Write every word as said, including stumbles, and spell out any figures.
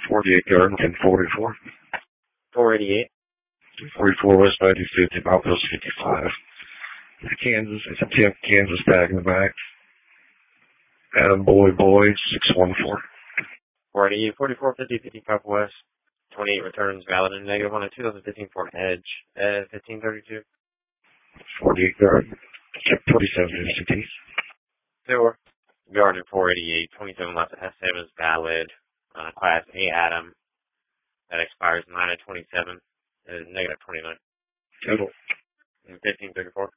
forty-eight yard and forty-four. four eighty-eight. forty-four West ninety fifty, Outpost fifty-five. Kansas, it's a temp Kansas tag in the back. Adam Boy Boy, six one four. four eighty-eight, forty-four fifty, fifty-five West. twenty-eight returns valid and negative on a two thousand fifteen Ford Edge at fifteen thirty-two. forty-eight yard, twenty-seven fifty. Silver. Yard at four eighty-eight, twenty-seven left S seven is valid. Uh, class A Adam. That expires nine of twenty-seven. It is negative twenty-nine. Total. fifteen thirty-four.